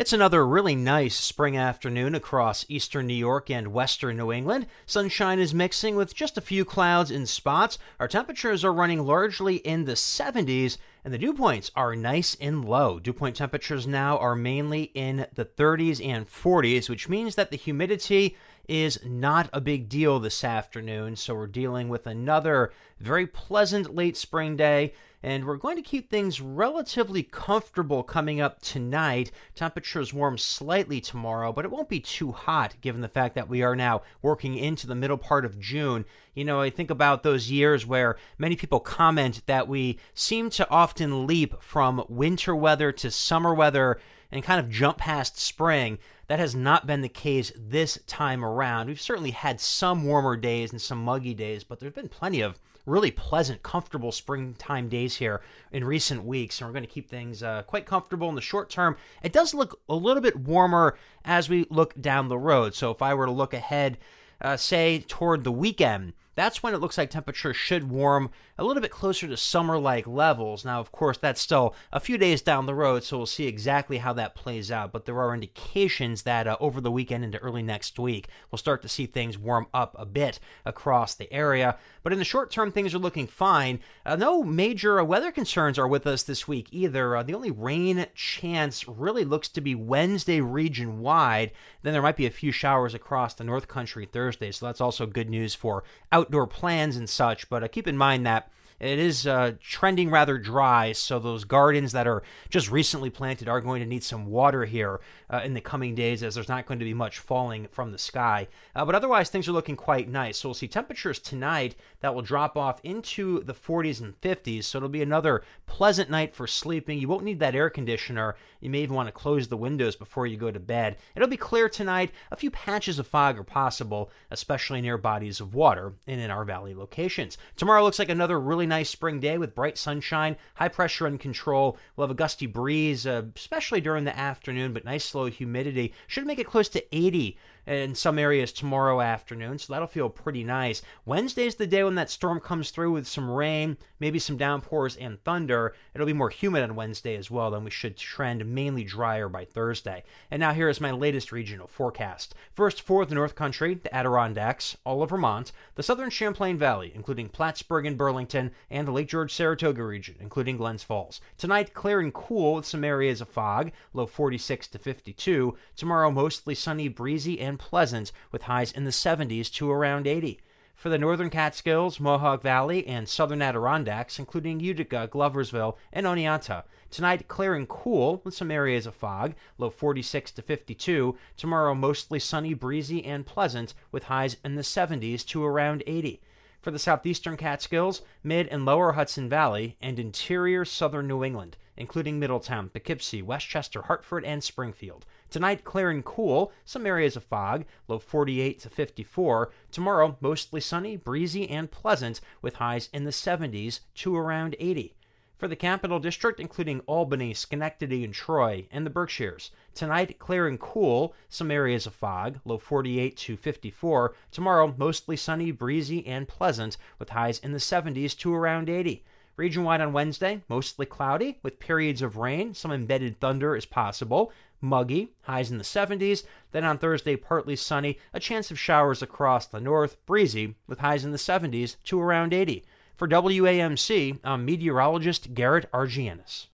It's another really nice spring afternoon across eastern New York and western New England. Sunshine is mixing with just a few clouds in spots. Our temperatures are running largely in the 70s, and the dew points are nice and low. Dew point temperatures now are mainly in the 30s and 40s, which means that the humidity is not a big deal this afternoon. So we're dealing with another very pleasant late spring day. And we're going to keep things relatively comfortable coming up tonight. Temperatures warm slightly tomorrow, but it won't be too hot given the fact that we are now working into the middle part of June. You know, I think about those years where many people comment that we seem to often leap from winter weather to summer weather and kind of jump past spring. That has not been the case this time around. We've certainly had some warmer days and some muggy days, but there's been plenty of really pleasant, comfortable springtime days here in recent weeks, and we're going to keep things quite comfortable in the short term. It does look a little bit warmer as we look down the road. So if I were to look ahead, say toward the weekend, that's when it looks like temperatures should warm a little bit closer to summer-like levels. Now, of course, that's still a few days down the road, so we'll see exactly how that plays out. But there are indications that over the weekend into early next week, we'll start to see things warm up a bit across the area. But in the short term, things are looking fine. No major weather concerns are with us this week either. The only rain chance really looks to be Wednesday region-wide. Then there might be a few showers across the North Country Thursday, so that's also good news for outdoor plans and such. But keep in mind that it is trending rather dry, so those gardens that are just recently planted are going to need some water here in the coming days, as there's not going to be much falling from the sky. But otherwise, things are looking quite nice. So we'll see temperatures tonight that will drop off into the 40s and 50s, so it'll be another pleasant night for sleeping. You won't need that air conditioner. You may even want to close the windows before you go to bed. It'll be clear tonight. A few patches of fog are possible, especially near bodies of water and in our valley locations. Tomorrow looks like another really nice spring day with bright sunshine, high pressure and control. We'll have a gusty breeze, especially during the afternoon, but nice low humidity. Should make it close to 80 in some areas tomorrow afternoon, so that'll feel pretty nice. Wednesday's the day when that storm comes through with some rain, maybe some downpours and thunder. It'll be more humid on Wednesday as well, then we should trend mainly drier by Thursday. And now here is my latest regional forecast. First, for the North Country, the Adirondacks, all of Vermont, the southern Champlain Valley, including Plattsburgh and Burlington, and the Lake George-Saratoga region, including Glens Falls. Tonight, clear and cool with some areas of fog, low 46 to 52. Tomorrow, mostly sunny, breezy, and pleasant with highs in the 70s to around 80. For the northern Catskills, Mohawk Valley, and southern Adirondacks, including Utica, Gloversville, and Oneonta. Tonight, clear and cool with some areas of fog, low 46 to 52. Tomorrow, mostly sunny, breezy, and pleasant with highs in the 70s to around 80. For the southeastern Catskills, mid and lower Hudson Valley, and interior southern New England, including Middletown, Poughkeepsie, Westchester, Hartford, and Springfield. Tonight, clear and cool, some areas of fog, low 48 to 54. Tomorrow, mostly sunny, breezy, and pleasant, with highs in the 70s to around 80. For the Capital District, including Albany, Schenectady, and Troy, and the Berkshires. Tonight, clear and cool, some areas of fog, low 48 to 54. Tomorrow, mostly sunny, breezy, and pleasant, with highs in the 70s to around 80. Region-wide on Wednesday, mostly cloudy, with periods of rain. Some embedded thunder is possible. Muggy, highs in the 70s. Then on Thursday, partly sunny, a chance of showers across the north. Breezy, with highs in the 70s to around 80. For WAMC, I'm meteorologist Garrett Argianis.